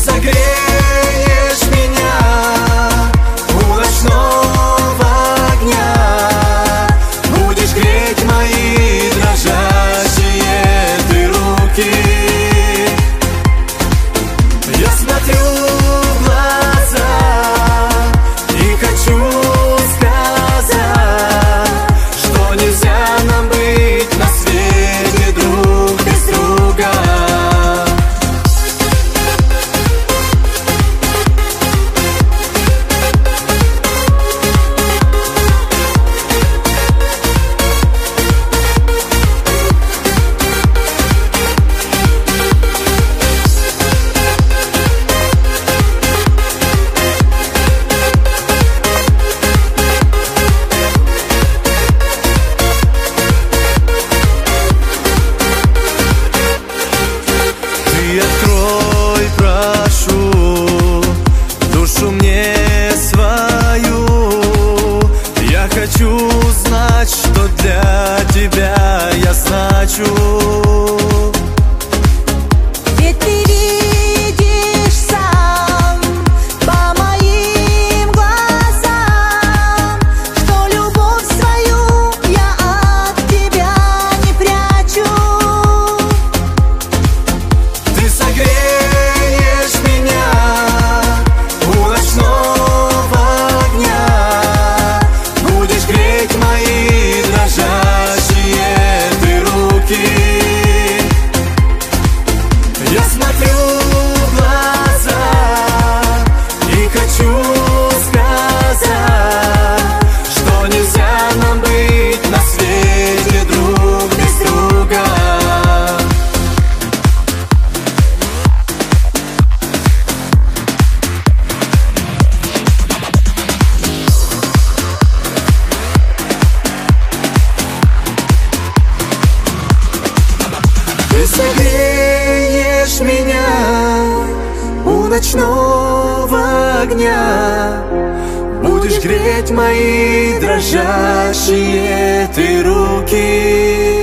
согреешь меня у ночного огня, будешь греть мои дрожащие ты руки. Я смотрю в глаза и хочу сказать, что нельзя нам быть на свете друг без друга. Открой, прошу, душу мне свою. Я хочу знать, что для тебя я значу. Ведь ты видишь сам по моим глазам, что любовь свою я от тебя не прячу. Ты согреешь меня у ночного огня, будешь греть мои дрожащие ты руки. Я смотрю в глаза и хочу сказать, что нельзя нам быть на свете друг без друга. Ты согреешь меня у ночного огня, будешь греть мои дрожащие ты руки.